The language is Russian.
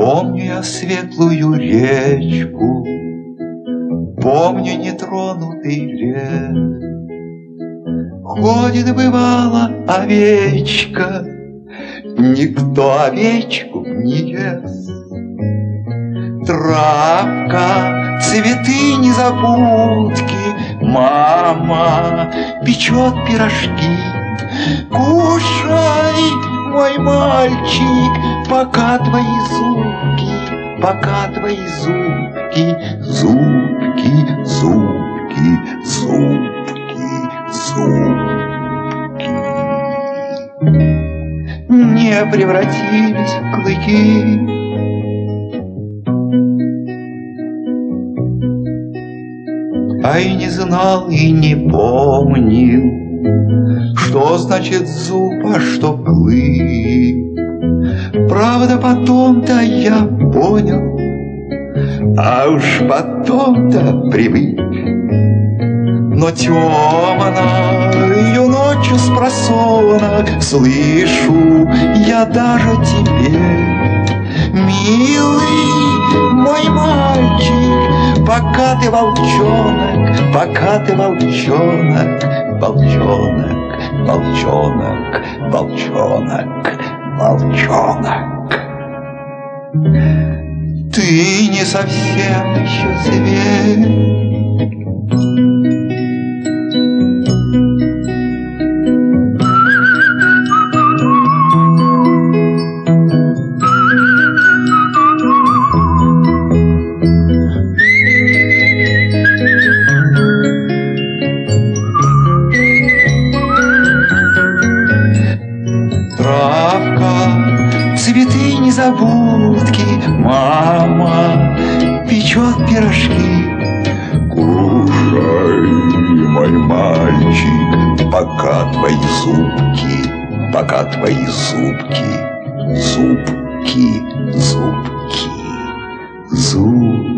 Помню я светлую речку, помню нетронутый лес. Ходит, бывало, овечка, никто овечку не ест. Травка, цветы, незабудки, мама печет пирожки. Кушай, мой мальчик, пока твои зубки, пока твои зубки, зубки, зубки, зубки, зубки не превратились в клыки. А и не знал, и не помнил, что значит зуб, а что клык. Правда, потом-то я понял, а уж потом-то привык. Но темною ночью спросонок слышу я даже теперь: милый мой мальчик, пока ты волчонок, пока ты волчонок, волчонок, волчонок, волчонок, волчонок, ты не совсем еще зверь. Цветы, незабудки, мама печет пирожки. Кушай, мой мальчик, пока твои зубки, пока твои зубки, зубки, зубки, зубки.